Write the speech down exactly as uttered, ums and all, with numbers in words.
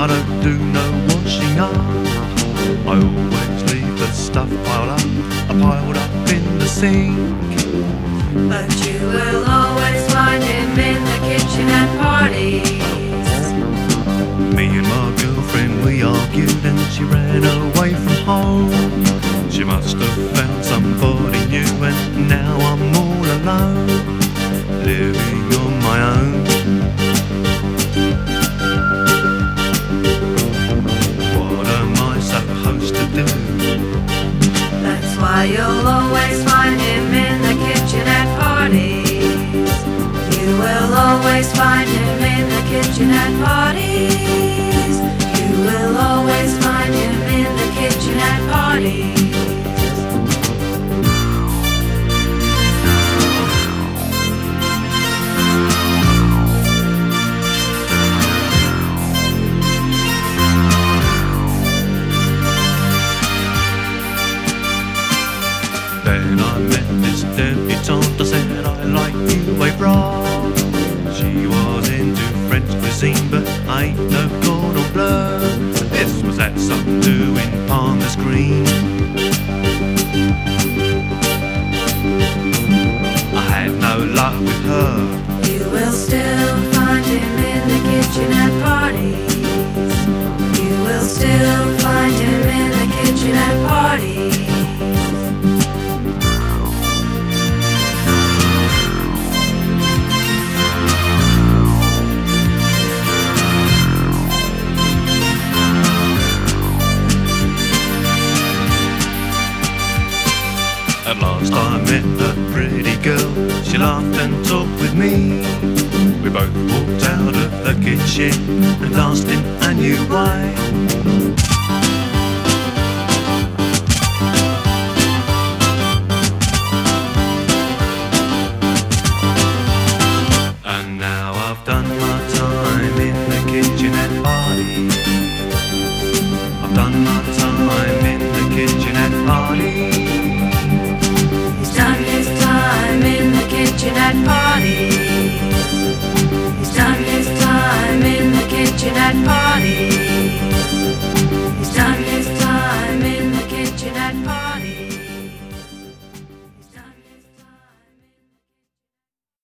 I don't do no washing up. I always leave the stuff piled up, I piled up in the sink. But you will always find him in the kitchen at parties. Me and my girlfriend, we argued and she ran away from home. She must have found somebody new and now I'm all alone, living on my own. What am I supposed to do? That's why you'll always find him in the kitchen at parties. You will always find him in the kitchen at parties. You will always find him in the kitchen at parties. Then I met this debutante, I said I like you, a bra. She was into French cuisine, but I ain't no cordon bleu. This was at some do in Palmer's Green. I had no luck with her. You will still find him in the kitchen at parties. You will still find him in the kitchen at parties. At last I met a pretty girl, she laughed and talked with me. We both walked out of the kitchen and danced in a new way.